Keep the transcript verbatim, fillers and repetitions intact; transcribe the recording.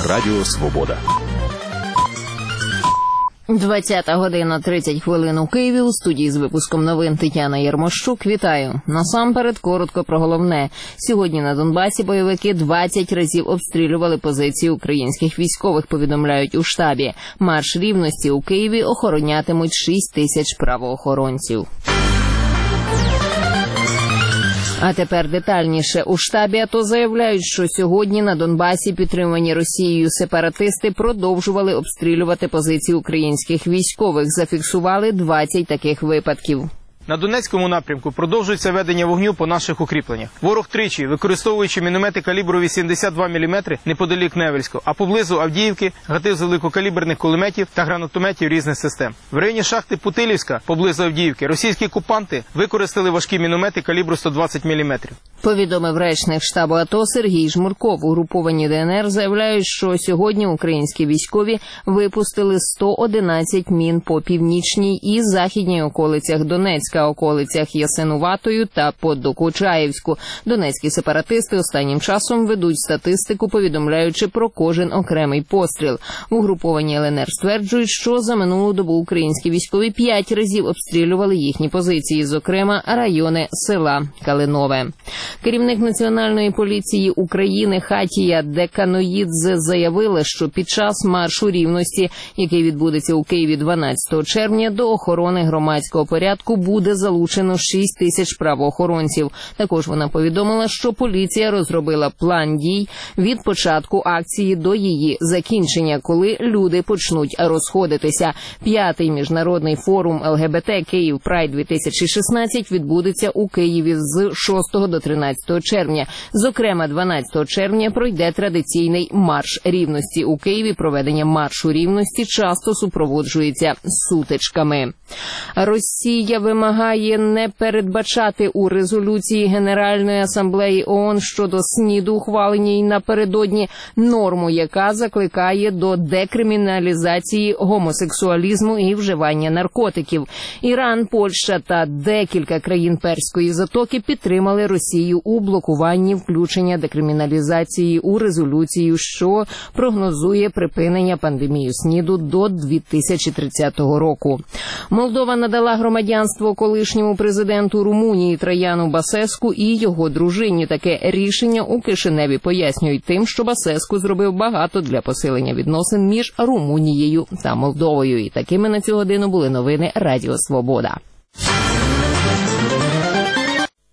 Радіо Свобода. двадцята година тридцять хвилин у Києві. У студії з випуском новин Тетяна Ярмощук. Вітаю. Насамперед, коротко про головне. Сьогодні на Донбасі бойовики двадцять разів обстрілювали позиції українських військових, повідомляють у штабі. Марш рівності у Києві охоронятимуть шість тисяч правоохоронців. А тепер детальніше. У штабі АТО заявляють, що сьогодні на Донбасі підтримані Росією сепаратисти продовжували обстрілювати позиції українських військових. Зафіксували двадцять таких випадків. На Донецькому напрямку продовжується ведення вогню по наших укріпленнях. Ворог тричі, використовуючи міномети калібру вісімдесят два міліметри неподалік Невельського, а поблизу Авдіївки гатив з великокаліберних кулеметів та гранатометів різних систем. В районі шахти Путилівська, поблизу Авдіївки, російські окупанти використали важкі міномети калібру сто двадцять міліметрів. Повідомив речник штабу АТО Сергій Жмурков. Угруповані ДНР заявляють, що сьогодні українські військові випустили сто одинадцять мін по північній і західній околицях Донецька, околицях Ясинуватої та Подокучаївську. Донецькі сепаратисти останнім часом ведуть статистику, повідомляючи про кожен окремий постріл. Угруповані ЛНР стверджують, що за минулу добу українські військові п'ять разів обстрілювали їхні позиції, зокрема райони села Калинове. Керівник Національної поліції України Хатія Деканоїдзе заявила, що під час маршу рівності, який відбудеться у Києві дванадцятого червня, до охорони громадського порядку буде залучено шість тисяч правоохоронців. Також вона повідомила, що поліція розробила план дій від початку акції до її закінчення, коли люди почнуть розходитися. П'ятий міжнародний форум ЛГБТ «Київ Прайд дві тисячі шістнадцять» відбудеться у Києві з шостого до тринадцятого червня. Зокрема, дванадцятого червня пройде традиційний марш рівності. У Києві проведення маршу рівності часто супроводжується сутичками. Росія вимагає не передбачати у резолюції Генеральної асамблеї ООН щодо СНІДу, ухваленій напередодні, норму, яка закликає до декриміналізації гомосексуалізму і вживання наркотиків. Іран, Польща та декілька країн Перської затоки підтримали Росію у блокуванні включення декриміналізації у резолюцію, що прогнозує припинення пандемії СНІДу до дві тисячі тридцятого року. Молдова надала громадянство колишньому президенту Румунії Траяну Басеску і його дружині. Таке рішення у Кишиневі пояснюють тим, що Басеску зробив багато для посилення відносин між Румунією та Молдовою. І такими на цю годину були новини Радіо Свобода.